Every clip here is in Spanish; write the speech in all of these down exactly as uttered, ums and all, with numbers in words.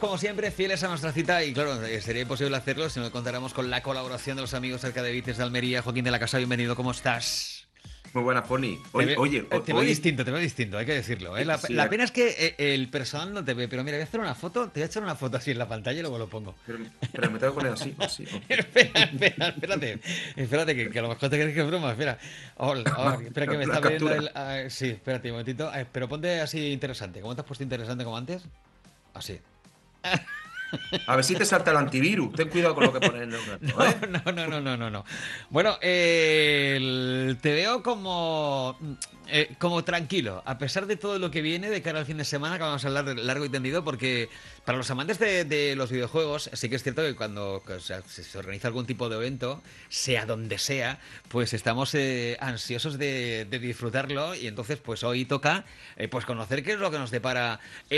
como siempre, fieles a nuestra cita y claro, sería imposible hacerlo si no contáramos con la colaboración de los amigos cerca de Vites de Almería. Joaquín de la Casa, bienvenido, ¿cómo estás? Muy buenas, Pony. Te, Oye, ve- oye, eh, ho- te veo hoy. distinto, te veo distinto, hay que decirlo, ¿eh? eh, La, Sí, la eh, pena es que eh, el personal no te ve, pero mira, voy a hacer una foto, te voy a echar una foto así en la pantalla y luego lo pongo. pero, pero me tengo que poner así, así. o- Espera, espera, espérate, espérate, que, que a lo mejor te crees que es broma, espera. Hola, hola, espera que me La está viendo captura. el... ah, sí, espérate un momentito, ah, pero ponte así interesante, ¿cómo te has puesto interesante como antes? Así. A ver si te salta el antivirus. Ten cuidado con lo que pones en el rato, No, ¿eh? no, no, no, no, no, no. Bueno, eh, el- te veo como, eh, como tranquilo, a pesar de todo lo que viene de cara al fin de semana, que vamos a hablar de largo y tendido, porque para los amantes de, de los videojuegos, sí que es cierto que cuando que, o sea, se se organiza algún tipo de evento, sea donde sea, pues estamos eh, ansiosos de, de disfrutarlo y entonces pues hoy toca eh, pues conocer qué es lo que nos depara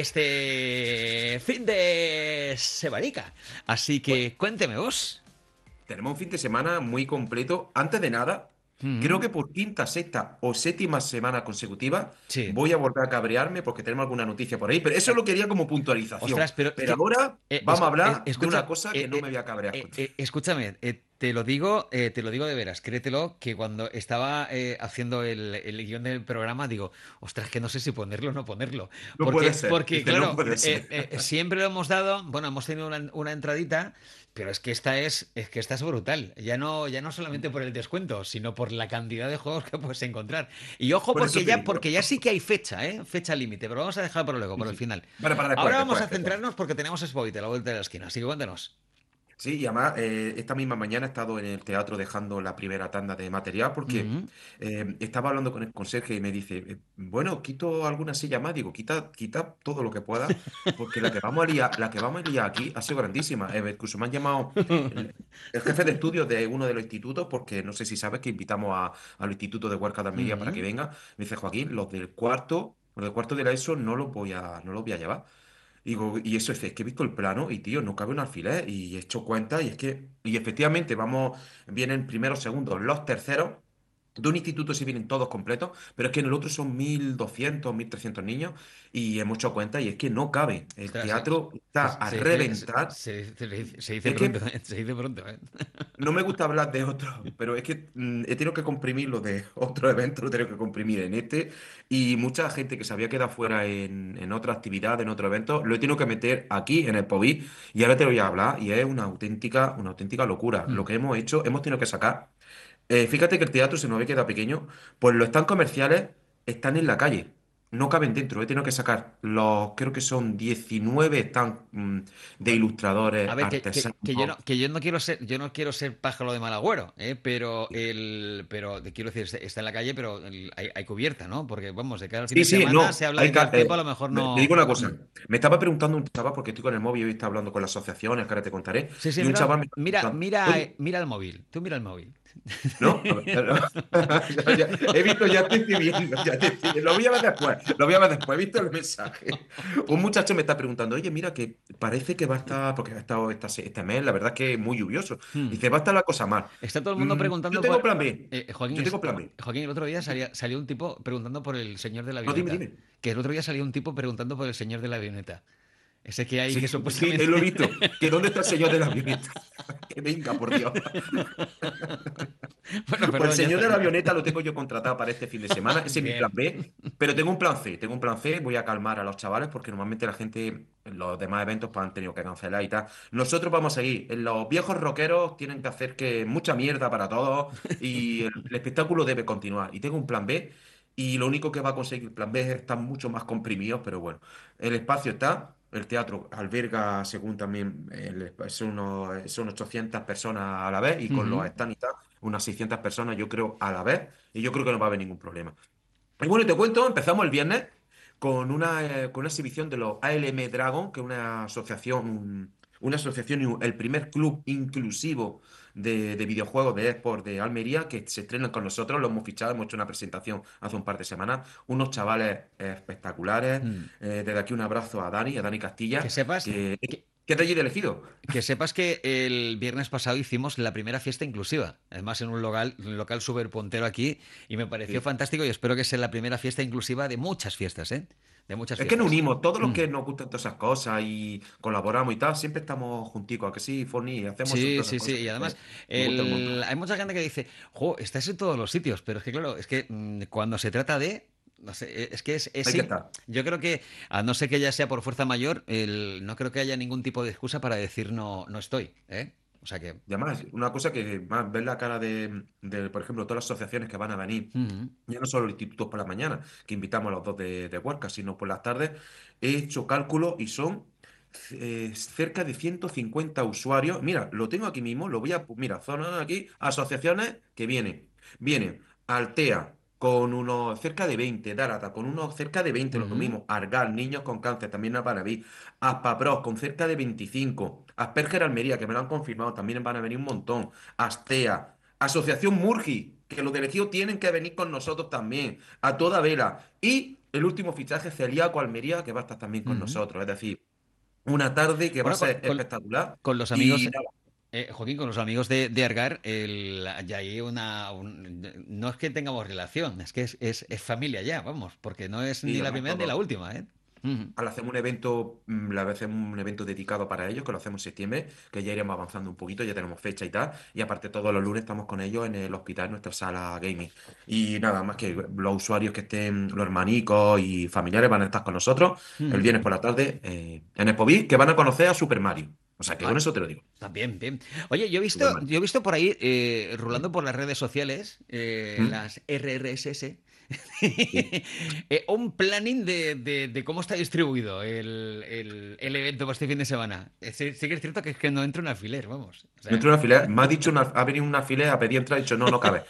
este fin de semanica. Así Pues que cuénteme vos. tenemos un fin de semana muy completo. Antes de nada, creo Mm, que por quinta, sexta o séptima semana consecutiva sí. voy a volver a cabrearme porque tenemos alguna noticia por ahí. Pero eso Eh, lo quería como puntualización. Ostras, pero es Pero que. ahora eh, vamos a escu- eh, hablar de una escucha. cosa que eh, no me eh, voy a cabrear eh, contigo. eh, escúchame, eh, te lo digo, eh, te lo digo de veras, créetelo, que cuando estaba eh, haciendo el, el guión del programa, digo, ostras, que no sé si ponerlo o no ponerlo. No puede Porque, ser. porque Dice, no claro, puede eh, ser. eh, siempre lo hemos dado, bueno, hemos tenido una, una entradita. Pero es que esta es, es que esta es brutal. Ya no, ya no solamente por el descuento, sino por la cantidad de juegos que puedes encontrar. Y ojo, Por eso porque te ya, digo. porque ya sí que hay fecha, ¿eh? Fecha límite, pero vamos a dejar por luego, Sí, por el sí. final. Vale, para Ahora después, vamos a después, después. centrarnos porque tenemos Spoiler a la vuelta de la esquina, así que cuéntanos. Sí, y además eh, esta misma mañana he estado en el teatro dejando la primera tanda de material porque Mm, eh, estaba hablando con el conserje y me dice, eh, bueno, quito alguna silla más, digo, quita, quita todo lo que pueda porque la que vamos a liar, la que vamos a liar aquí ha sido grandísima. Eh, incluso me han llamado el, el jefe de estudios de uno de los institutos porque no sé si sabes que invitamos a, al Instituto de Huerca de Almería para que mm. venga. Me dice, Joaquín, los del cuarto, los del cuarto de la ESO no los voy a, no los voy a llevar. Y digo, y eso es, es que he visto el plano y, tío, no cabe un alfiler. Y he hecho cuenta y es que, y efectivamente, vamos, vienen primeros, segundos, los terceros. De un instituto sí vienen todos completos, pero es que en el otro son mil doscientos mil trescientos niños y hemos hecho cuenta y es que no cabe. El Ostras, se, teatro está se- a se dice, se, reventar. se- se dice se dice Es pronto, que ¿eh? Se dice pronto, ¿eh? no me gusta hablar de otros, pero es que mm, he tenido que comprimirlo de otro evento, lo he tenido que comprimir en este. Y mucha gente que se había quedado fuera en, en otra actividad, en otro evento, lo he tenido que meter aquí en el POVI. Y ahora te voy a hablar. Y es una auténtica, una auténtica locura. Lo Mm. que hemos hecho, hemos tenido que sacar. Eh, fíjate que el teatro se nos había quedado pequeño, pues los stands comerciales están en la calle. No caben dentro. He tenido que sacar los, creo que son diecinueve stands mm, de Bueno, ilustradores, a ver, que, que- que yo artesanos. no, que yo no quiero ser, yo no quiero ser pájaro de mal agüero, ¿eh? Pero el, pero te quiero decir, está está en la calle, pero el- hay, hay cubierta, ¿no? Porque vamos, de cara al fin Sí, de sí, semana se no. habla Hay de que ca- el tiempo a eh, lo mejor me- te no. digo una Mm. cosa. Me estaba preguntando un chaval, porque estoy con el móvil y estaba hablando con las asociaciones, que ahora te contaré. Sí, sí, Y un mira, chaval me estaba mira, preguntando, mira, oye, eh, mira el móvil. Tú mira el móvil. ¿no? A ver, ya- ya- he visto, ya te estoy viendo, ya te estoy- lo voy a ver después, lo voy a ver después, he visto el mensaje. Un muchacho me está preguntando, oye, mira, que parece que va a estar, porque ha estado esta se- este mes, la verdad es que es muy lluvioso. Hmm. Dice, va a estar la cosa mal. Está todo el mundo Mm, yo preguntando tengo por. plan B, eh, Joaquín, yo es- tengo plan B. Joaquín, el otro día salía, salió un tipo preguntando por el señor de la No, dime, avioneta. dime. Que el otro día salió un tipo preguntando por el señor de la avioneta. Ese que hay que Sí, sí, él supuestamente. lo he visto. ¿Que dónde está el señor de la avioneta? Que venga, por Dios. Bueno, Pues el perdón, ya señor está. de la avioneta lo tengo yo contratado para este fin de semana. Ese es mi plan Bien. B. Pero tengo un plan C. Tengo un plan C. Voy a calmar a los chavales porque normalmente la gente, en los demás eventos, pues han tenido que cancelar y tal. Nosotros vamos a seguir. En los viejos rockeros tienen que hacer que mucha mierda para todos y el, el espectáculo debe continuar. Y tengo un plan B. Y lo único que va a conseguir el plan B es estar mucho más comprimidos, pero bueno, el espacio está. El teatro alberga, según también, el- son, unos, son ochocientas personas a la vez y con los Ujú. stands y tal, unas seiscientas personas, yo creo, a la vez. Y yo creo que no va a haber ningún problema. Y bueno, te cuento, empezamos el viernes con una, eh, con una exhibición de los A L M Dragon, que es una asociación, una asociación, y un- el primer club inclusivo de, de videojuegos de eSport de Almería, que se estrenan con nosotros, lo hemos fichado, hemos hecho una presentación hace un par de semanas, unos chavales eh, espectaculares. Mm. Eh, desde aquí un abrazo a Dani, a Dani Que Castilla, sepas que, que, que es de allí de elegido. que sepas que el viernes pasado hicimos la primera fiesta inclusiva. Además, en un local, un local súper puntero aquí. Y me pareció Sí. fantástico y espero que sea la primera fiesta inclusiva de muchas fiestas, ¿eh? de muchas Es que nos fiestas. unimos, todos los Mm. que nos gustan todas esas cosas y colaboramos y tal, siempre estamos junticos, ¿a que sí, Forni? Hacemos Sí, todas esas sí, sí. cosas Y que además, nos gusta un el- montón. hay mucha gente que dice, jo, estás en todos los sitios, pero es que claro, es que mm, cuando se trata de... No sé, e- es que es, es Hay que sí. estar. Yo creo que, a no ser que ya sea por fuerza mayor, el, no creo que haya ningún tipo de excusa para decir no, no estoy, ¿eh? O sea que... Y además, una cosa que más ver la cara de, de, por ejemplo, todas las asociaciones que van a venir, mm, ya no solo el instituto por la mañana, que invitamos a los dos de, de Huerca, sino por las tardes, he hecho cálculo y son eh, cerca de ciento cincuenta usuarios. Mira, lo tengo aquí mismo, lo voy a... Mira, zona aquí, asociaciones que vienen. Vienen Altea con unos cerca de veinte, Dárata con unos cerca de veinte, lo ujú, mismo, Argal, niños con cáncer, también a Paraví, Aspapros con cerca de veinticinco, Asperger Almería, que me lo han confirmado, también van a venir un montón, Astea, Asociación Murgi, que los de elegido tienen que venir con nosotros también, a toda vela, y el último fichaje, Celíaco Almería, que va a estar también con ujú. nosotros, es decir, una tarde que va a Bueno, con, ser con- espectacular, con los y amigos, nada, eh, Joaquín, con los amigos de, de Argar, el, ya hay una... un- no es que tengamos relación, es que es, es, es familia ya, vamos, porque no es y ni la además primera ni la todo. última, ¿eh? Ujú. Al hacer un evento, mm, le hacemos un evento dedicado para ellos, que lo hacemos en septiembre, que ya iremos avanzando un poquito, ya tenemos fecha y tal. Y aparte, todos los lunes estamos con ellos en el hospital, en nuestra sala gaming. Y nada más que los usuarios que estén, los hermanicos y familiares van a estar con nosotros el Ujú. viernes por la tarde eh, en Expoví, que van a conocer a Super Mario. O sea que con Ah, eso te lo digo. está bien, bien. Oye, yo he Super visto, Mario. yo he visto por ahí, eh, rulando por las redes sociales, eh, ¿Mm? las R R S S, Sí. eh, un planning de, de- de cómo está distribuido el, el- el evento para este fin de semana. Eh, Sí, sí que es cierto que es que no entra un alfiler, vamos. O Me sea, entró una fila, me ha dicho una, ha venido una fila a pedir entrada y he dicho no, no cabe.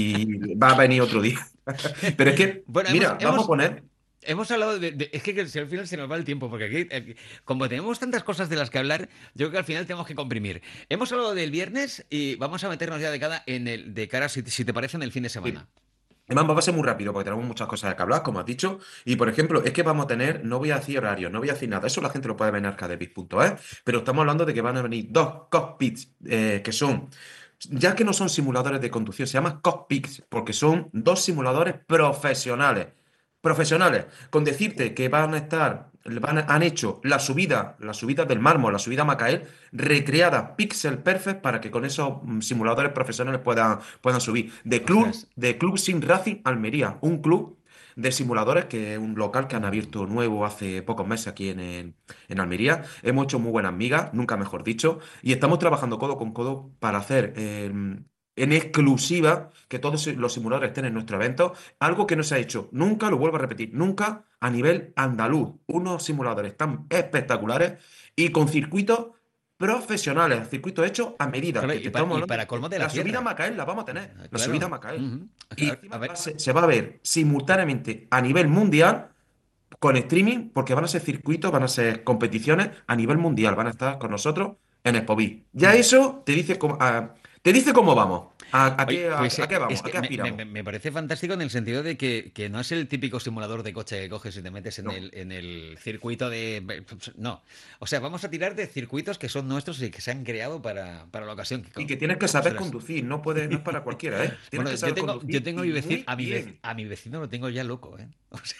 Y va a venir otro día. Pero es que, bueno, hemos, mira, vamos a hemos, poner. hemos hablado de, de- es que, que si al final se nos va el tiempo, porque aquí, aquí, como tenemos tantas cosas de las que hablar, yo creo que al final tenemos que comprimir. Hemos hablado del viernes y vamos a meternos ya de cara en el, de cara, si, si te parece, en el fin de semana. Además, va a ser muy rápido porque tenemos muchas cosas que hablar, como has dicho. Y por ejemplo, es que vamos a tener, no voy a decir horarios, no voy a decir nada. Eso la gente lo puede ver en arcadepix punto es. Pero estamos hablando de que van a venir dos cockpits eh, que son, ya que no son simuladores de conducción, se llaman cockpits porque son dos simuladores profesionales. Profesionales. Con decirte que van a estar, van a- han hecho la subida, la subida del mármol, la subida a Macael, recreada pixel perfect para que con esos mm, simuladores profesionales puedan puedan subir. De Ostras. Club, de Club Sim Racing Almería, un club de simuladores que es un local que han abierto nuevo hace pocos meses aquí en, el- en Almería. Hemos hecho muy buenas migas, nunca mejor dicho, y estamos trabajando codo con codo para hacer eh, en exclusiva que todos los simuladores estén en nuestro evento, algo que no se ha hecho nunca, lo vuelvo a repetir, nunca a nivel andaluz. Unos simuladores tan espectaculares y con circuitos profesionales, circuitos hechos a medida, Claro, que y te para, estamos y hablando para de que colmo de la la subida a tierra. Macael la vamos a tener, Ah, la subida claro. a Macael. Ujú. Y A, a encima va ver. a ser- se va a ver simultáneamente a nivel mundial con streaming, porque van a ser circuitos, van a ser competiciones a nivel mundial, van a estar con nosotros en Expoví. Ya Mm. eso te dice cómo, a- te dice cómo vamos, a, a Oye, qué, a, pues a qué eh, es vamos, a que qué me, me- aspiramos. me- me parece fantástico en el sentido de que, que no es el típico simulador de coche que coges y te metes en No. el, en el circuito de... No. O sea, vamos a tirar de circuitos que son nuestros y que se han creado para, para la ocasión. Que Y co- que tienes que saber Ostras. conducir, no puede, no es para cualquiera, ¿eh? Tienes Bueno, que yo saber tengo, yo conducir tengo a mi y vecino, muy a mi vec- bien. a mi vecino lo tengo ya loco, ¿eh? O sea,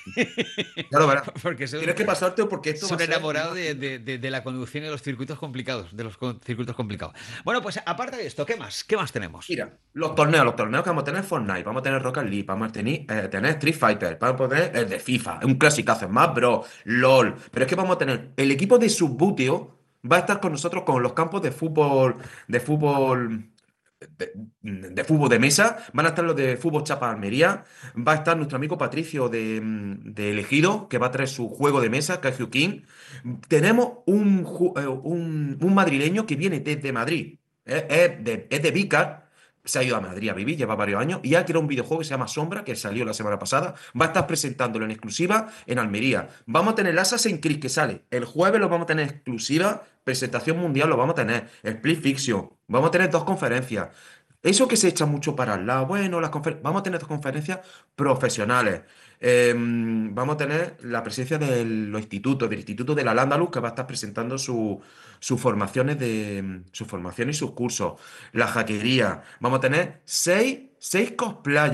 Ya lo verás. porque es un, Tienes que pasarte porque esto es va a un ser enamorado una de, locura. de- de- de la conducción y los circuitos complicados, de los co- circuitos complicados. Bueno, pues aparte de esto, ¿qué más? ¿Qué más tenemos? Mira, los torneos, los torneos que vamos a tener Fortnite, vamos a tener Rocket League, vamos a tener, eh, tener Street Fighter, vamos a tener el de FIFA, un clasicazo, más bro, LOL. Pero es que vamos a tener el equipo de Subbuteo va a estar con nosotros con los campos de fútbol, de fútbol, de, de fútbol de mesa, van a estar los de fútbol Chapa Almería, va a estar nuestro amigo Patricio de, mm, de Elegido, que va a traer su juego de mesa, Kaiju King. Tenemos un, ju- eh, un, un madrileño que viene desde Madrid, es, es de, es de Vícar, se ha ido a Madrid a vivir, lleva varios años, y ha creado un videojuego que se llama Sombra, que salió la semana pasada. Va a estar presentándolo en exclusiva en Almería. Vamos a tener el Assassin's Creed que sale. El jueves lo vamos a tener exclusiva, presentación mundial lo vamos a tener. El Split Fiction. Vamos a tener dos conferencias. Eso que se echa mucho para el lado. Bueno, las confer- vamos a tener dos conferencias profesionales. Eh, vamos a tener la presencia de los institutos, del Instituto de la Al-Ándalus, que va a estar presentando su- sus formaciones de sus formaciones y sus cursos. La hackería. Vamos a tener seis, seis cosplayers.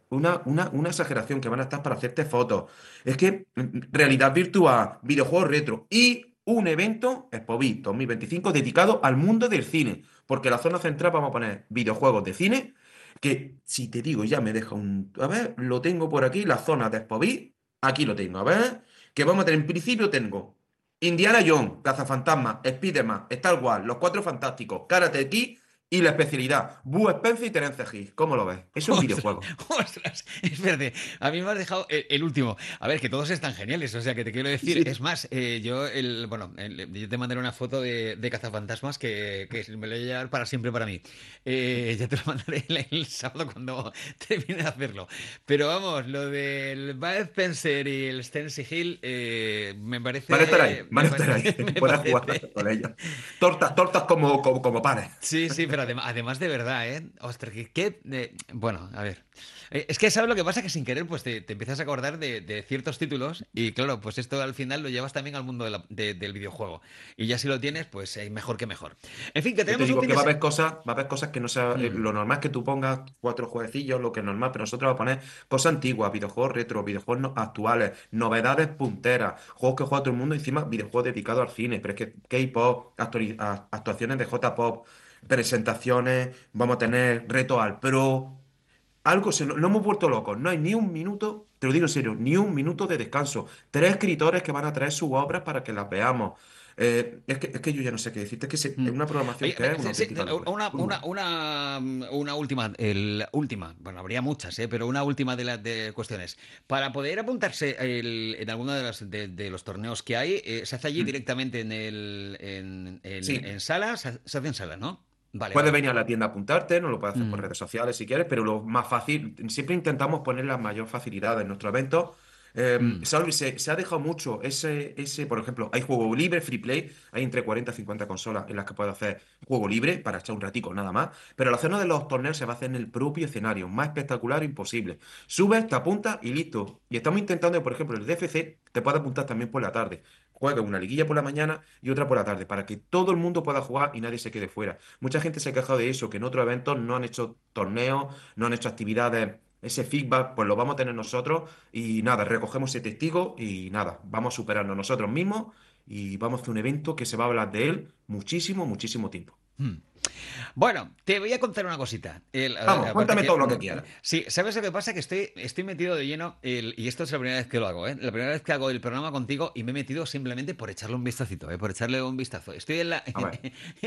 una, una, una exageración, que van a estar para hacerte fotos. Es que mm, realidad virtual, videojuegos retro y un evento, Expovid dos mil veinticinco, dedicado al mundo del cine. Porque en la zona central vamos a poner videojuegos de cine, que si te digo, ya me deja un... A ver, lo tengo por aquí, la zona de Expovid, aquí lo tengo, a ver, que vamos a tener, en principio tengo Indiana Jones, Cazafantasmas, Spiderman, Star Wars, Los Cuatro Fantásticos, Karate Kid y la especialidad, Boo Spencer y Terence Hill. ¿Cómo lo ves? Eso en Ostras, videojuegos. ostras, espérate, a mí me has dejado el, el último. A ver, que todos están geniales, o sea, que te quiero decir, Sí. es más, eh, yo, el, bueno, el- yo te mandaré una foto de, de Cazafantasmas que, que me lo voy a llevar para siempre para mí. Eh, ya te lo mandaré el, el sábado cuando termine de hacerlo. Pero vamos, lo del Bud Spencer y el Stance Hill, eh, me Van a estar ahí, parece, van me a estar ahí. parece, me Puedes jugar parece. con ellos. Tortas, tortas como, como, como panes. Sí, sí, pero adem- además de verdad, ¿eh? Ostras, que, que, eh, bueno, a ver. Eh, es que sabes lo que pasa, que sin querer, pues te, te empiezas a acordar de, de ciertos títulos y claro, pues esto al final lo llevas también al mundo de la- de- del videojuego. Y ya si lo tienes, pues eh, mejor que mejor. En fin, que Yo te tenemos un digo fin que de va a semana. haber cosas, va a haber cosas que no sea eh, lo normal es que tú pongas cuatro jueguecillos, lo que es normal, pero nosotros vamos a poner cosas antiguas, videojuegos retro, videojuegos no- actuales, novedades punteras, juegos que juega todo el mundo, encima videojuegos dedicados al cine, pero es que K-pop, actuali- a- actuaciones de J-pop, presentaciones, vamos a tener retos al pro. Algo se lo, lo hemos vuelto locos. No hay ni un minuto, te lo digo en serio, ni un minuto de descanso. Tres escritores que van a traer sus obras para que las veamos. Eh, es que, es que yo ya no sé qué decirte. Es que se- es Mm. una programación Oye, que ve- es una sí, sí, auténtica locura. una, Muy una, buena. una, una última, el, última, bueno, habría muchas, ¿eh? Pero una última de las de cuestiones. Para poder apuntarse el- en alguno de los, de, de los torneos que hay, eh, ¿se hace allí Mm. directamente en, el, en, en, Sí, en sala? ¿Se, se hace en sala, no? Vale, puedes vale. venir a la tienda a apuntarte, no lo puedes hacer por Mm, redes sociales si quieres, pero lo más fácil, siempre intentamos poner la mayor facilidad en nuestro evento. Eh, mm, se, se- se ha dejado mucho ese, ese, por ejemplo, hay juego libre, free play, hay entre cuarenta y cincuenta consolas en las que puedes hacer juego libre para echar un ratico nada más, pero la zona de los torneos se va a hacer en el propio escenario, más espectacular imposible. Subes, te apuntas y listo. Y estamos intentando, por ejemplo, el D F C te puede apuntar también por la tarde. Juega una liguilla por la mañana y otra por la tarde, para que todo el mundo pueda jugar y nadie se quede fuera. Mucha gente se ha quejado de eso, que en otros eventos no han hecho torneos, no han hecho actividades. Ese feedback, pues lo vamos a tener nosotros y nada, recogemos ese testigo y nada, vamos a superarnos nosotros mismos y vamos a hacer un evento que se va a hablar de él muchísimo, muchísimo tiempo. mm. Bueno, te voy a contar una cosita. El- a- Vamos, aparte cuéntame que, todo lo que mm, quieras. sí, ¿sabes lo que pasa? Que estoy, estoy metido de lleno, el- y esto es la primera vez que lo hago, ¿eh? La primera vez que hago el programa contigo y me he metido simplemente por echarle un vistacito, ¿eh? Por echarle un vistazo. Estoy en la A ver,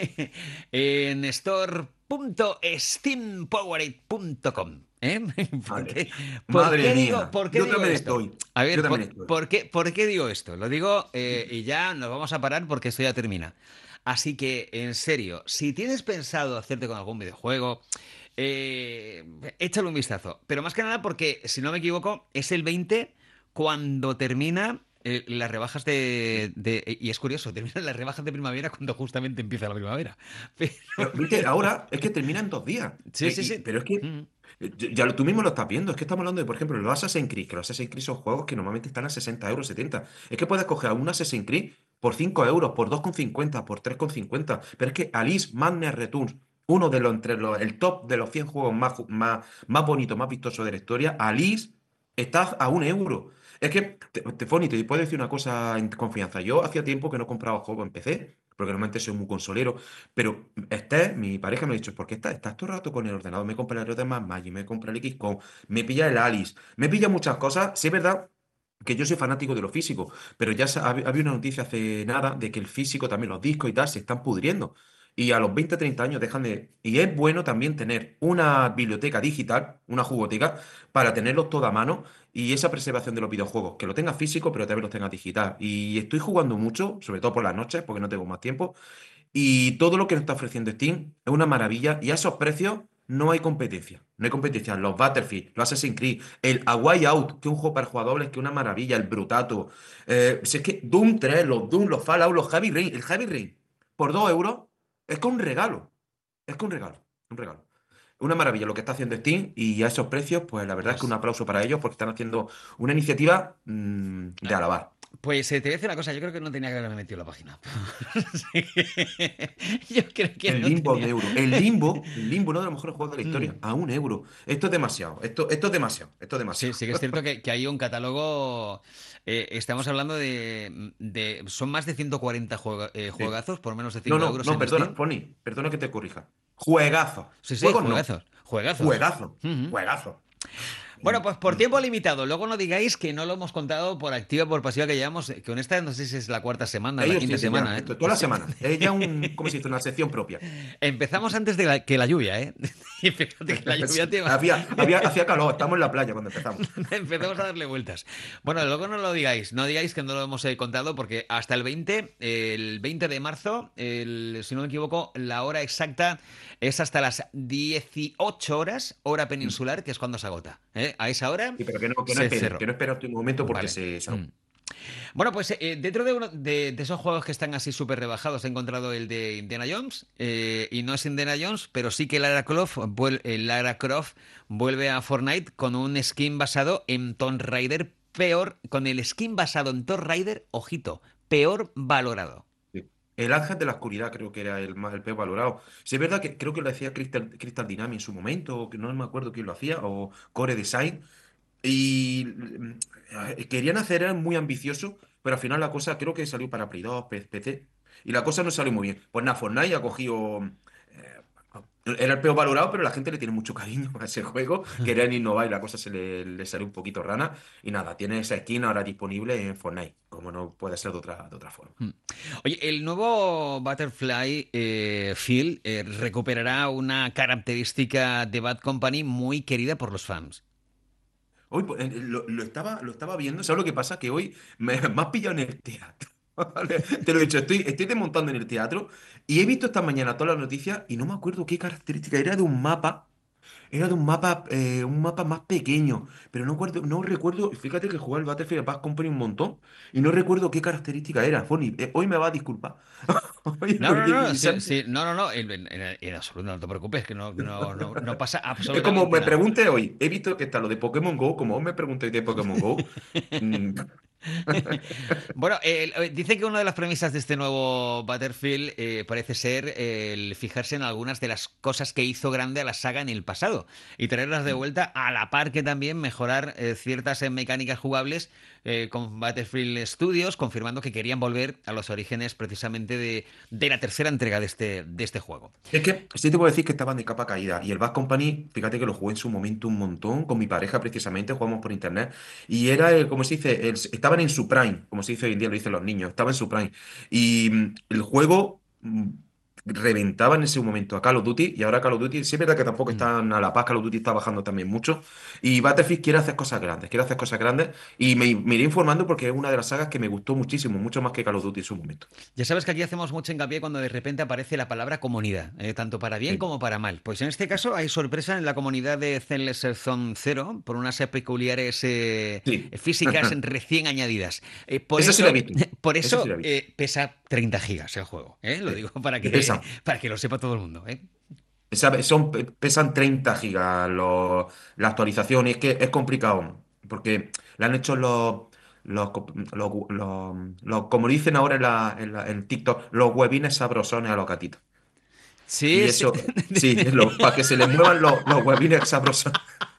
en store punto steam powered punto com. ¿Eh? ¿Por madre qué, mía, por madre qué digo, mía, por qué yo digo también esto? estoy, A yo ver, también por, estoy. por qué, por qué digo esto? Lo digo eh, y ya nos vamos a parar porque esto ya termina. Así que, en serio, si tienes pensado hacerte con algún videojuego, eh, échale un vistazo. Pero más que nada porque, si no me equivoco, es el veinte cuando termina eh, las rebajas de, de- Y es curioso, terminan las rebajas de primavera cuando justamente empieza la primavera. Pero, Pero viste, ahora es que termina en dos días. sí, Eh, sí, y- sí. pero es que Mm, eh, ya ya lo- tú mismo lo estás viendo. Es que estamos hablando de, por ejemplo, los Assassin's Creed, que los Assassin's Creed son juegos que normalmente están a sesenta euros, setenta. Es que puedes coger un Assassin's Creed por cinco euros, por dos con cincuenta, por tres con cincuenta. Pero es que Alice Madness Returns, uno de los entre los, el top de los cien juegos más, ju- más, más bonitos, más vistosos de la historia, Alice está a un euro. Es que, te, te, Foni, te puedo decir una cosa en confianza. Yo hacía tiempo que no compraba juegos en P C, porque normalmente soy muy consolero. Pero Esther, mi pareja, me ha dicho, ¿por qué estás, estás todo el rato con el ordenador? Me compra el de más Magic, me compra el X COM, me pilla el Alice, me pilla muchas cosas. Sí es verdad que yo soy fanático de lo físico, pero ya sa- hab- había una noticia hace nada de que el físico, también los discos y tal, se están pudriendo. Y a los veinte treinta años dejan de... Y es bueno también tener una biblioteca digital, una jugoteca, para tenerlos todo a mano y esa preservación de los videojuegos, que lo tengas físico, pero también los tengas digital. Y estoy jugando mucho, sobre todo por las noches, porque no tengo más tiempo. Y todo lo que nos está ofreciendo Steam es una maravilla. Y a esos precios no hay competencia. No hay competencia. Los Battlefield, los Assassin's Creed, el A Way Out, que es un juego para jugadores, que es una maravilla. El Brutato. Eh, si es que Doom tres, los Doom, los Fallout, los Heavy Rain. El Heavy Rain, por dos euros, es que un regalo. Es que un regalo. Un regalo. Una maravilla lo que está haciendo Steam. Y a esos precios, pues la verdad es que un Pues aplauso para ellos porque están haciendo una iniciativa mm, de alabar. Pues eh, te voy a decir una cosa, yo creo que no tenía que haberme metido en la página. Sí. Yo creo que El no Limbo a un tenía. euro. El Limbo, el Limbo, uno de los mejores juegos de la historia, Mm. a un euro. Esto es demasiado. Esto, esto es demasiado. Esto es Sí, demasiado. sí que es cierto que, que hay un catálogo. Eh, estamos hablando de, de- Son más de ciento cuarenta juega- eh, Sí. juegazos por menos de No, cinco no, euros no, en perdona, Steam. Pony, perdona que te corrija. Juegazo. Sí, sí, Juegos no. juegazos. Juegazos. Juegazo. Ujú. Juegazo. Bueno, Y- pues por tiempo limitado. Luego no digáis que no lo hemos contado por activa o por pasiva que llevamos. eh, Que con esta no sé si es la cuarta semana, la Ellos quinta siete ya. semana, ¿eh? Esto, toda la semana. Es ya un, ¿cómo se dice? Una sección propia. Empezamos antes de la- que la lluvia, ¿eh? Y fíjate que la lluvia Sí. te va. Había, había, hacía calor. Estamos en la playa cuando empezamos. Empezamos a darle vueltas. Bueno, luego no lo digáis, no digáis que no lo hemos eh, contado porque hasta el veinte, el veinte de marzo, el- si no me equivoco, la hora exacta es hasta las dieciocho horas, hora peninsular, que es cuando se agota. ¿Eh? A esa hora Sí, pero que no, que no se esperen, cerró. que no esperen un momento porque Vale. se... se- Mm. Bueno, pues eh, dentro de, uno, de, de esos juegos que están así súper rebajados, he encontrado el de Indiana Jones. Eh, y no es Indiana Jones, pero sí que Lara Croft, vuel- eh, Lara Croft vuelve a Fortnite con un skin basado en Tomb Raider. Peor, con el skin basado en Tomb Raider, ojito, peor valorado. sí. El Ángel de la Oscuridad creo que era el más el peor valorado. Sí, es verdad que creo que lo hacía Crystal, Crystal Dynamics en su momento, o que no me acuerdo quién lo hacía, o Core Design. Y mm, eh, querían hacer, era muy ambicioso, pero al final la cosa creo que salió para Play dos, P- PC, y la cosa no salió muy bien. Pues nada, Fortnite ha cogido... eh, Era el peor valorado, pero la gente le tiene mucho cariño a ese juego. Querían innovar y la cosa se le, le salió un poquito rana. Y nada, tiene esa skin ahora disponible en Fortnite, como no puede ser de otra, de otra forma. Mm. Oye, el nuevo Butterfly eh, Field eh, recuperará una característica de Bad Company muy querida por los fans. Hoy pues, eh, lo, lo estaba, lo estaba viendo. ¿Sabes lo que pasa? Que hoy me, me has pillado en el teatro. ¿Vale? Te lo he dicho, estoy, estoy desmontando en el teatro y he visto esta mañana todas las noticias y no me acuerdo qué característica era de un mapa. Era de un mapa, eh, un mapa más pequeño, pero no recuerdo, no recuerdo. Fíjate que jugué al Battlefield Bad Company un montón y no recuerdo qué característica era. Foni, eh, hoy me va a disculpar. Oye, No, no, porque no, sí, ¿sabes? sí, no, no, no, en, en- en- en absoluto, no te preocupes, que no, no, no, no pasa Es como absolutamente me nada. pregunte hoy. He visto que está lo de Pokémon Go. Como vos me preguntéis de Pokémon Go. mm, Bueno, el- eh, dice que una de las premisas de este nuevo Battlefield eh, parece ser eh, el fijarse en algunas de las cosas que hizo grande a la saga en el pasado y traerlas de vuelta a la par que también mejorar eh, ciertas eh, mecánicas jugables eh, con Battlefield Studios, confirmando que querían volver a los orígenes precisamente de, de la tercera entrega de este, de este juego. Es que sí te puedo decir que estaban de capa caída. Y el Bad Company, fíjate que lo jugué en su momento un montón, con mi pareja precisamente, jugamos por internet. Y era, el, como se dice, el- estaban en su prime, como se dice hoy en día, lo dicen los niños, estaban en su prime. Y mm, el juego mm, reventaba en ese momento a Call of Duty. Y ahora Call of Duty, sí es verdad que tampoco Mm. están a la paz, Call of Duty está bajando también mucho. Y Battlefield quiere hacer cosas grandes, quiere hacer cosas grandes. Y me, me iré informando porque es una de las sagas que me gustó muchísimo, mucho más que Call of Duty en su momento. Ya sabes que aquí hacemos mucho hincapié cuando de repente aparece la palabra comunidad, eh, tanto para bien Sí. como para mal. Pues en este caso hay sorpresa en la comunidad de Zenless Zone Zero por unas peculiares eh, Sí. físicas recién añadidas. Eh, por Eso sí lo he eso, visto. por Eso sí eso lo he visto. eh, pesa treinta gigas el juego. ¿Eh? Lo Sí. digo para Y que, pesan. para que lo sepa todo el mundo. ¿Eh? Sabe, Son, pesan treinta gigas los- la actualización y es que es complicado porque le han hecho los, los, co- los, los- los- como dicen ahora en, la, en, la- en TikTok, los huevines sabrosones a los gatitos. Y Sí, sí. eso, sí, lo- para que se les muevan los, los huevines sabrosones.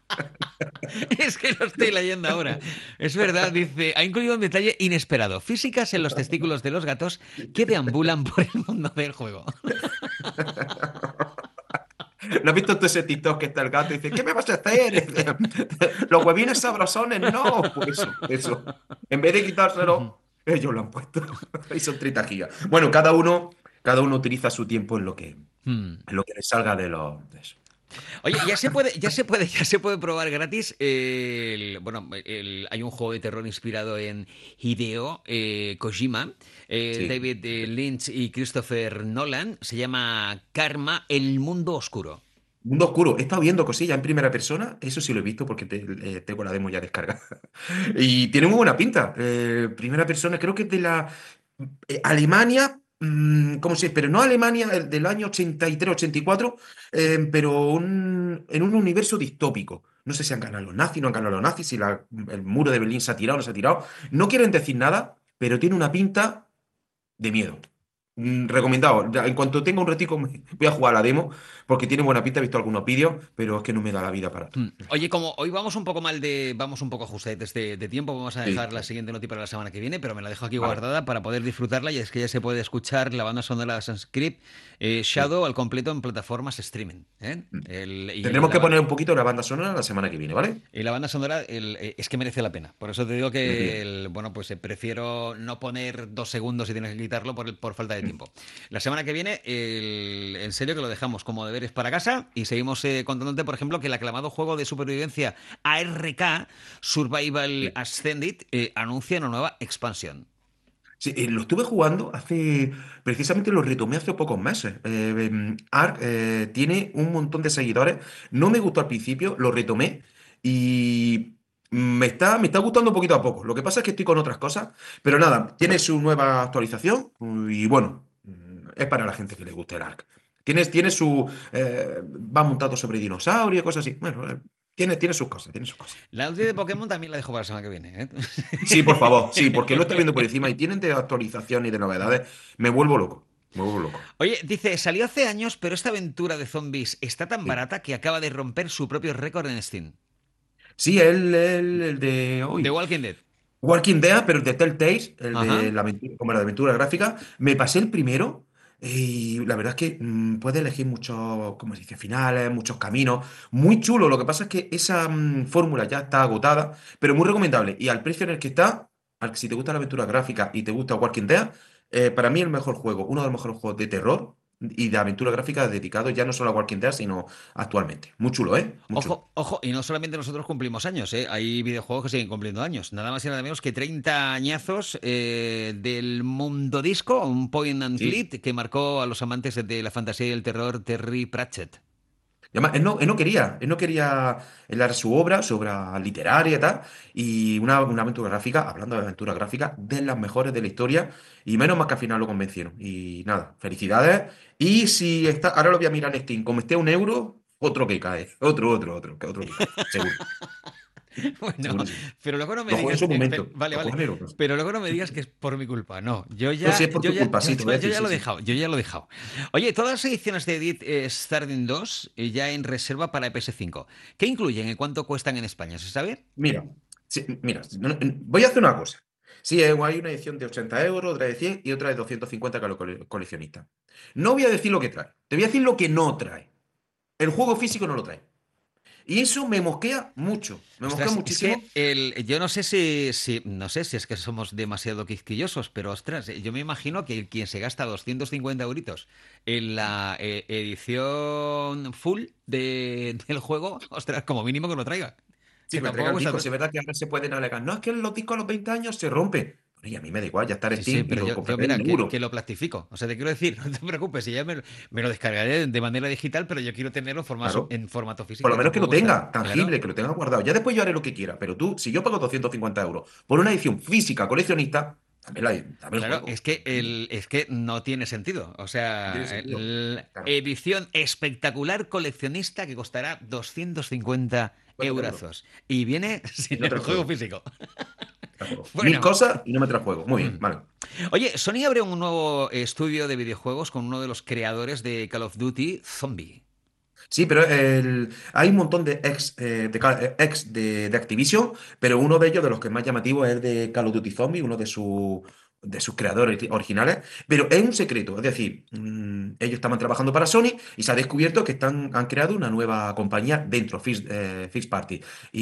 Es que lo estoy leyendo ahora. Es verdad, dice, ha incluido un detalle inesperado. Físicas en los testículos de los gatos que deambulan por el mundo del juego. ¿No has visto tú ese TikTok que está el gato y dice, ¿qué me vas a hacer? Los huevines sabrosones, no. Pues eso, eso. En vez de quitárselo, ellos lo han puesto. Y son treinta gigas. Bueno, cada uno, cada uno utiliza su tiempo en lo que, Hmm. en lo que le salga de, lo, de eso. Oye, ya se puede, ya se puede, ya se puede probar gratis. El- bueno, el- hay un juego de terror inspirado en Hideo eh, Kojima, eh, Sí. David eh, Lynch y Christopher Nolan. Se llama Karma, el mundo oscuro. Mundo Oscuro. He estado viendo cosillas en primera persona. Eso sí lo he visto porque te- eh, tengo la demo ya descargada. Y tiene muy buena pinta. Eh, primera persona, creo que es de la eh, Alemania. mm, ¿Cómo se dice? Pero no Alemania el del año ochenta y tres, ochenta y cuatro, eh, pero un- en un universo distópico. No sé si han ganado los nazis, no han ganado los nazis, si la- el muro de Berlín se ha tirado o no se ha tirado. No quieren decir nada, pero tiene una pinta de miedo. Mm, recomendado. Ya, en cuanto tenga un ratico me- voy a jugar a la demo porque tiene buena pinta, he visto algunos vídeos, pero es que no me da la vida para todo. Mm. Oye, como hoy vamos un poco mal de, vamos un poco ajustados de, de tiempo, vamos a Sí, dejar la siguiente noti para la semana que viene, pero me la dejo aquí vale. guardada para poder disfrutarla y es que ya se puede escuchar la banda sonora de Assassin's Creed eh, Sí. Shadow al completo en plataformas streaming. ¿Eh? Mm. El- y Tendremos la, que ba- poner un poquito la banda sonora la semana que viene, ¿vale? y la banda sonora el- eh, es que merece la pena. Por eso te digo que, Merecida. el- bueno, pues eh, prefiero no poner dos segundos si tienes que quitarlo por, el- por falta de Mm. tiempo. La semana que viene, el- en serio que lo dejamos como deberes para casa y seguimos eh, contándote, por ejemplo, que el aclamado juego de supervivencia A R K, Survival Sí. Ascended, eh, anuncia una nueva expansión. Sí, eh, lo estuve jugando hace, precisamente lo retomé hace pocos meses. Eh, em, Ark eh, tiene un montón de seguidores. No me gustó al principio, lo retomé y me está, me está gustando poquito a poco. Lo que pasa es que estoy con otras cosas, pero nada, tiene su nueva actualización y bueno, mm, es para la gente que le guste el Ark. Tiene, tiene su, eh, va montado sobre dinosaurios y cosas así. Bueno, eh, tiene, tiene sus cosas, tiene sus cosas. La noti de Pokémon también la dejo para la semana que viene. Sí, por favor, sí, porque lo estoy viendo por ¿Eh? encima y tienen de actualización y de novedades. Me vuelvo loco, me vuelvo loco. Oye, dice, salió hace años, pero esta aventura de zombies está tan Sí, barata que acaba de romper su propio récord en Steam. sí, el, el, el de The hoy. Walking Dead. Walking Dead, pero el de Telltale, el de Ajá. la aventura, como la de aventura gráfica, me pasé el primero y la verdad es que mm, puedes elegir muchos, como se dice, finales, muchos caminos. Muy chulo, lo que pasa es que esa mm, fórmula ya está agotada, pero muy recomendable. Y al precio en el que está, al, si te gusta la aventura gráfica y te gusta Walking Dead, eh, para mí el mejor juego, uno de los mejores juegos de terror y de aventura gráfica dedicado ya no solo a Walking Dead, sino actualmente. Muy chulo, ¿eh? Muy chulo. Ojo, ojo, y no solamente nosotros cumplimos años, ¿eh? Hay videojuegos que siguen cumpliendo años. Nada más y nada menos que treinta añazos eh, del mundo disco, un point and Sí. click que marcó a los amantes de la fantasía y el terror Terry Pratchett. Y además, él no, él no quería, él no quería, él era su obra, su obra literaria y tal, y una, una aventura gráfica, hablando de aventura gráfica, de las mejores de la historia, y menos más que al final lo convencieron. Y nada, felicidades. Y si está, ahora lo voy a mirar en Steam, como esté a un euro, otro que cae, otro, otro, otro, que otro que cae, seguro, Bueno, segurísimo. pero luego no me Lo jugué en digas, su eh, pe- momento, vale, lo vale, jugué en euro. pero luego no me digas que es por mi culpa. No, yo No, si ya, es por yo tu ya, culpa, yo, sí, te voy yo- a yo decir, ya sí, lo he sí. dejado, yo ya lo he dejado. Oye, todas las ediciones de Edith eh, Starting dos eh, ya en reserva para P S cinco. ¿Qué incluyen y cuánto cuestan en España? ¿Se sabe? Mira, sí, mira, no- no- voy a hacer una cosa. Sí, eh, hay una edición de ochenta euros, otra de cien y otra de doscientos cincuenta que a los cole- coleccionistas. No voy a decir lo que trae, te voy a decir lo que no trae. El juego físico no lo trae. Y eso me mosquea mucho, me mosquea Ostras, es muchísimo. que el, yo no sé si, si, no sé si es que somos demasiado quisquillosos, pero ostras, yo me imagino que quien se gasta doscientos cincuenta euritos en la eh, edición full de- del juego, ostras, como mínimo que lo traiga. Sí, Que que me tampoco traiga el cuesta disco, si es tanto. verdad que ahora se pueden alegar. No, es que los discos a los veinte años se rompen. Y a mí me da igual, ya está en Sí, sí, Steam y pero lo yo, yo compraré en mira, un que, que euro. lo plastifico. O sea, te quiero decir, no te preocupes, y ya me, lo me lo descargaré de manera digital, pero yo quiero tenerlo en formato, Claro. en formato Por físico lo y menos que tampoco lo cuesta. tenga, Claro. tangible, que lo tenga guardado. Ya después yo haré lo que quiera, pero tú, si yo pago doscientos cincuenta euros por una edición física coleccionista, dame, la, dame el Claro, es juego. que, el, es que no tiene sentido. O No tiene sea, sentido. el- Claro. edición espectacular coleccionista que costará doscientos cincuenta cincuenta euros. eurazos. Y viene Y sin no el trae juego juego. físico. No trae juego. Mil Bueno. cosas y no me trae juego. Muy bien, mm. vale. Oye, Sony abre un nuevo estudio de videojuegos con uno de los creadores de Call of Duty, Zombie. Sí, pero el- hay un montón de ex, eh, de, Ca- eh, ex de, de Activision, pero uno de ellos, de los que más llamativo, es el de Call of Duty Zombie, uno de, su- de sus creadores originales. Pero es un secreto, es decir, mm, ellos estaban trabajando para Sony y se ha descubierto que están, han creado una nueva compañía dentro, Fix, eh, Fix Party.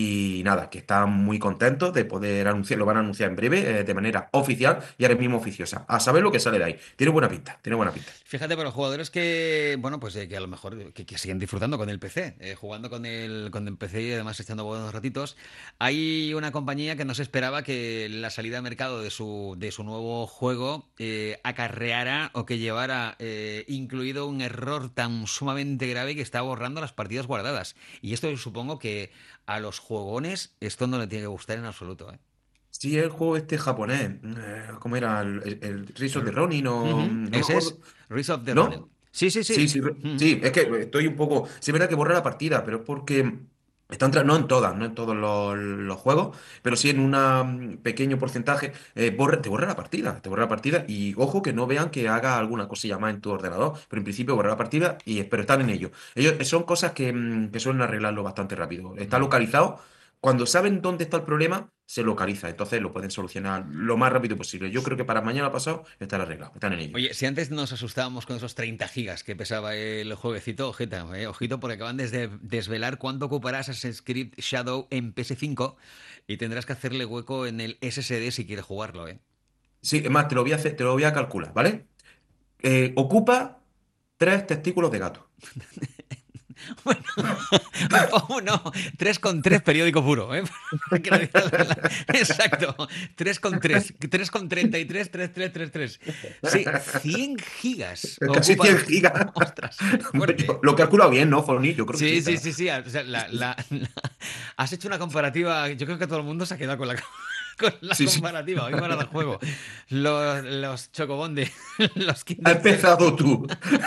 Y nada, que están muy contentos de poder anunciar, lo van a anunciar en breve, eh, de manera oficial y ahora mismo oficiosa. A saber lo que sale de ahí. Tiene buena pinta, tiene buena pinta. Fíjate, pero jugadores que, bueno, pues eh, que a lo mejor que, que siguen disfrutando con el P C, eh, jugando con el, con el P C y además echando buenos ratitos. Hay una compañía que no se esperaba que la salida al mercado de su, de su nuevo juego eh, acarreara o que llevara eh, incluido un error tan sumamente grave que está borrando las partidas guardadas. Y esto yo supongo que a los jugones esto no le tiene que gustar en absoluto, ¿eh? Sí, el juego este japonés. eh, ¿Cómo era? El, el, el Rise of the R- Ronin, no, Ujú, no me ese acuerdo. es Rise of the Ronin. ¿No? Sí, sí, Sí, sí. sí, re- Ujú. sí, es que estoy un poco. Sí, es verdad que borré la partida, pero es porque Están tra- no en todas, no en todos los, los juegos, pero sí en un pequeño porcentaje, eh, borra- te borra la partida, te borra la partida y ojo que no vean que haga alguna cosilla más en tu ordenador, pero en principio borra la partida y pero están en ello. Ellos eh, son cosas que, mm, que suelen arreglarlo bastante rápido. Está Mm. localizado, cuando saben dónde está el problema, se localiza, entonces lo pueden solucionar lo más rápido posible. Yo creo que para mañana pasado estará arreglado, están en ello. Oye, si antes nos asustábamos con esos treinta gigas que pesaba el jueguecito, ojeta, eh, ojito, porque acaban de desvelar cuánto ocupará Assassin's Creed Shadow en P S cinco y tendrás que hacerle hueco en el S S D si quieres jugarlo, ¿eh? Sí, es más, te lo voy a hacer, te lo voy a calcular, ¿vale? Eh, ocupa tres testículos de gato. Bueno, oh, no, tres con tres periódico puro, ¿eh? Que lo diga la- la- Exacto, tres con tres, tres con treinta y tres, tres, tres, tres, tres. Sí, cien gigas Casi ocupa cien la... gigas. Ostras, qué Hombre, fuerte, yo ¿eh? lo he calculado bien, ¿no, Forni? Yo creo que sí. Sí, sí, Está. sí, sí. O sea, la- la- la- has hecho una comparativa. Yo creo que todo el mundo se ha quedado con la, con la Sí, sí. comparativa. Hoy me del juego. Los, los Chocobonde, los Ha Kinder Bueno. empezado tú.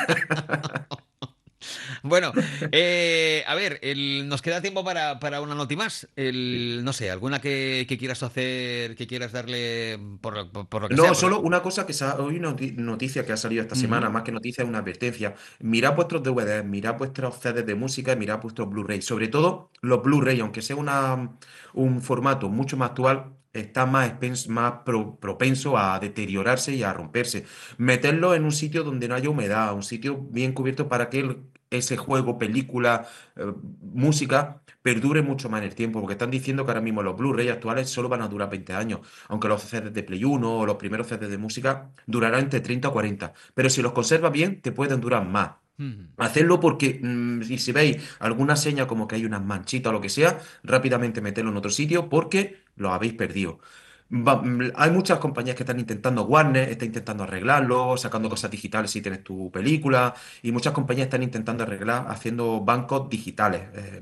Bueno, eh, a ver, el- nos queda tiempo para, para una noti más. El, no sé, alguna que, que quieras hacer, que quieras darle por, lo- por, por lo que sea. No, Porque... solo una cosa que sa- hoy una noti- noticia que ha salido esta Ujú. semana, más que noticia, es una advertencia. Mirad vuestros D V Ds, mirad vuestros C Ds de música y mirad vuestros Blu-ray. Sobre todo los Blu-ray, aunque sea una, un formato mucho más actual, está más, expens- más pro- propenso a deteriorarse y a romperse. Meterlo en un sitio donde no haya humedad, un sitio bien cubierto para que el- ese juego, película, eh, música perdure mucho más en el tiempo, porque están diciendo que ahora mismo los Blu-ray actuales solo van a durar veinte años. Aunque los C Ds de Play uno o los primeros C Ds de música durarán entre treinta o cuarenta. Pero si los conservas bien, te pueden durar más. Ujú. Hacedlo porque, mm, y si veis alguna seña como que hay unas manchitas o lo que sea, rápidamente meterlo en otro sitio porque lo habéis perdido. Va- mm, hay muchas compañías que están intentando, Warner está intentando arreglarlo, sacando cosas digitales si tienes tu película, y muchas compañías están intentando arreglar haciendo bancos digitales, eh,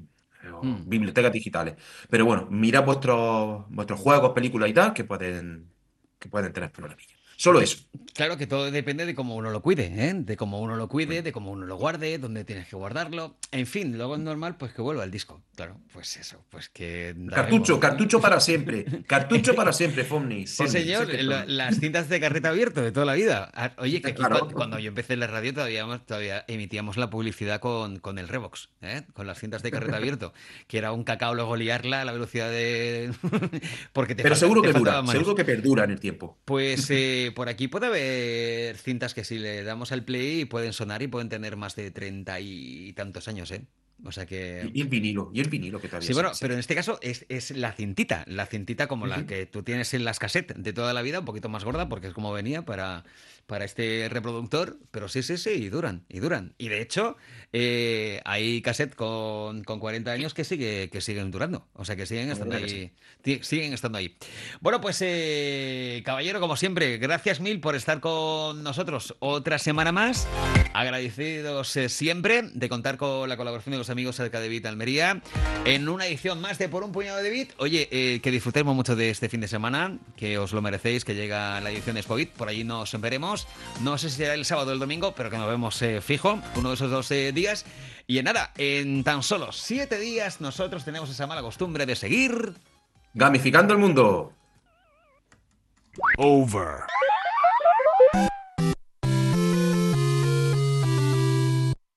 o Mm. bibliotecas digitales. Pero bueno, mirad vuestros, vuestros juegos, películas y tal, que pueden, que pueden tener problemillas. Solo Cl- eso. Claro que todo depende de cómo uno lo cuide, ¿eh? De cómo uno lo cuide, de cómo uno lo guarde, dónde tienes que guardarlo. En fin, luego es normal, pues que vuelva al disco. Claro, pues eso, pues que Cartucho, daremos. cartucho para siempre. Cartucho para siempre, Fomni. Sí, Fomni, ese señor, es el lo- tema. las cintas de carrete abierto de toda la vida. Ah, oye, que aquí Claro. cua- cuando yo empecé en la radio todavía, todavía emitíamos la publicidad con, con el Revox, ¿eh? Con las cintas de carrete abierto, que era un cacao luego liarla a la velocidad de... porque te Pero falta, seguro te que dura, faltaban seguro manos. que perdura en el tiempo. Pues eh, por aquí puede haber cintas que si le damos al play pueden sonar y pueden tener más de treinta y tantos años, ¿eh? O sea que... Y, y el vinilo, y el vinilo que todavía Sí, sigue bueno, así. pero en este caso es, es la cintita, la cintita como la Ujú. que tú tienes en las cassettes de toda la vida, un poquito más gorda porque es como venía para, para este reproductor, pero sí, sí, sí, y duran, y duran. Y de hecho, eh, hay cassette con, con cuarenta años que sigue, que siguen durando, o sea que siguen La estando verdad que sí. ahí, ti- siguen estando ahí. Bueno, pues eh, caballero, como siempre, gracias mil por estar con nosotros otra semana más. Agradecidos eh, siempre de contar con la colaboración de los amigos cerca de Vita Almería en una edición más de Por un puñado de Bit. Oye, eh, que disfrutemos mucho de este fin de semana, que os lo merecéis, que llega la edición de Expovit, por allí nos veremos. No sé si será el sábado o el domingo, pero que nos vemos eh, fijo, uno de esos dos eh, días. Y en nada, en tan solo siete días nosotros tenemos esa mala costumbre de seguir... Gamificando el mundo. Over.